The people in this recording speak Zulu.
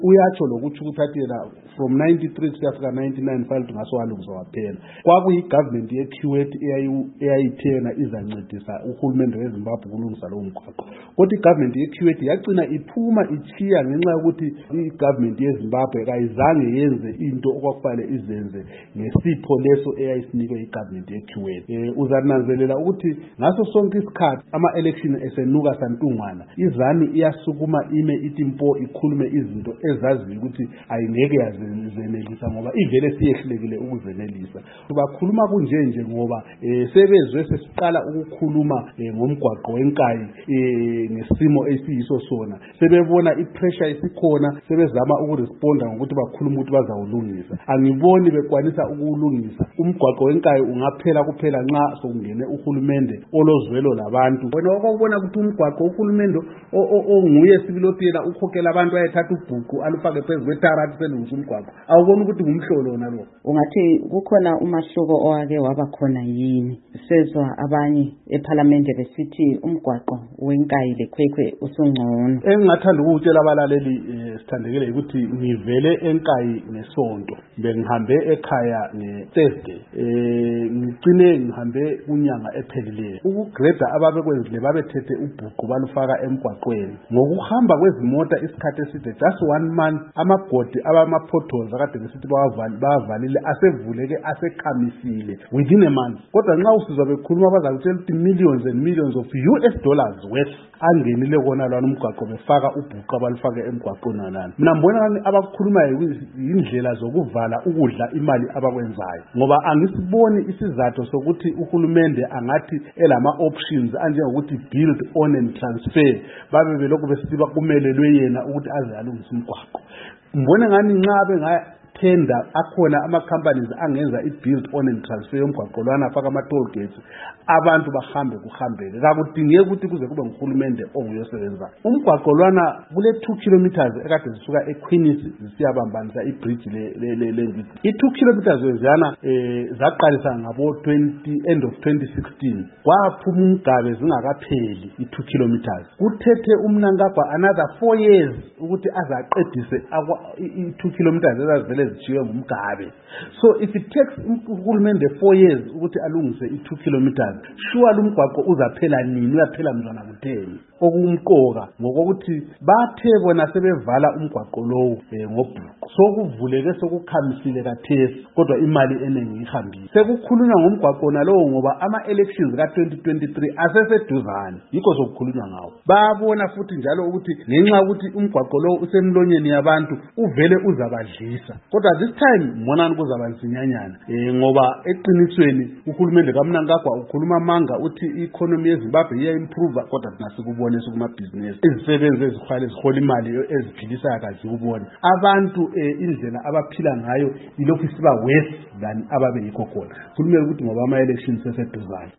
uyatsho lokuthi ukuthi yena from 93 kuyafika 99 file ngasowalungisa waphela. Kwakuyi-government ye-Kuwait eyayithena izancedisa uhulumende weZimbabwe ukulungisa lowo mgwaqo. Kodwa i-government ye-Kuwait yagcina iphuma ichiya ngenxa yokuthi i-government yeZimbabwe kayizange yenze into okwakufanele izenze ngesipho leso eyayisinikwe i-government ye-Kuwait. Uzananzelela ukuthi ngaso sonke isikhathi ama-election esenuka santungwana, iZANU iyasukuma ime ithi mpo ikhulume izinto ezaziyo ukuthi ayingeke yazenelisa ngoba ivele siyehlulekile ukuzenelisa. Bakhuluma kunje ngoba sebezwe sesiqala ukukhuluma ngomgwaqo wenkayi ngesimo esiyiso sona. Sebebona ipressure isikhona, sebezama ukuresponda ngokuthi bakhuluma ukuthi bazawulungisa. Angiboni bekwanisa ukuwulungisa. Umgwaqo wenkayi ungaphela kuphela nxa sokungene uhulumende olozwelo labantu. Wena okubona ukuthi umgwaqo uhulumende onguye sibilothi yena ukhokhela abantu ayethatha ubhuqu alufake phezu kwetarathi selungisa umgwaqo. Awubona ukuthi ngumhlolo nalo. Ungathi kukhona umahluko owake waba khona yini? Sezwa abanye eParliament besithi umgwaqo wenkayi lekhwekhwe usungcono. Engingathanda ukutshela abalaleli sithandekile ukuthi ngivele enkayi ngeSonto, bengihambe ekhaya ngeThursday, ngicine ngihambe kunyanga ephelileyo. Ukugreda ababekwenzile babethethe ubhuqu balufaka emgwaqweni. Ngokuhamba kwezimota isikhathi eside just 1 month, amagodi abama-potholes akade besithi bawavalile asevuleke asekhamisile within a month. Kodwa nxa usizwa bekhuluma bazakutshela ukuthi millions and millions of US dollars worth angenile kona lwana umgwaqo befaka ubhuqu abalufake emgwaqweni nalana. Mina mbona abakukhulumayo indlela zokuvala ukudla imali abakwenzayo, ngoba angisiboni isizathu sokuthi uhulumende angathi elama options anjengokuthi build on and transfer babe belokhu besiba kumelelwe yena ukuthi aze alungise umgwaqo. Mbona ngani nxa bengathenda akhona ama-companies angenza i-build on and transfer yomgwaqo lwana afaka ama-toll gates abantu bahambe kuhambeke. Kakudingeki ukuthi kuze kube nguhulumende onguyosebenza. Umgwaqo lwana kule 2 kilometers ekade zisuka eQueen's zisiyabambanisa ibridge le i2 kilometers wezana zaqalisa ngabo end of 2016. Kwaphuma umgabe zingakapheli i2 kilometers. Kuthethe umnankagwa another 4 years ukuthi azaqedise i2 kilometers ezazivele zishiwe ngumgabe. So if it takes uhulumende 4 years ukuthi alungise i2 kilometers, sure lumgwaqo uzaphela nini, uyaphela mzwana kutheni. Okumqoka ngokuthi bathe bona sebevala umgwaqo lowo ngobhuqu, sokuvuleke sokukhamisile kathesi, kodwa imali eningi ihambile. Sekukhulunywa ngomgwaqo nalowo ngoba ama-elections ka-2023 aseseduzane, yikho sokukhulunywa ngawo. Babona futhi njalo ukuthi ngenxa ukuthi umgwaqo lowo usemlonyeni yabantu uvele uzabadlisa, kodwa this time mbonani kuzaba nsinyanyana ngoba eqinisweni uhulumende kaMnangagwa ukhuluma amanga uthi i-economy yeZimbabwe iya-improve, kodwa thina sikubone sikumabhizinisi. Izisebenzi ezihola imali eziphilisayo akazikuboni. Abantu indlela abaphila ngayo ilokhu isiba worse than ababe yikho khona. Kulumele ukuthi ngoba ama-elections seseduzane.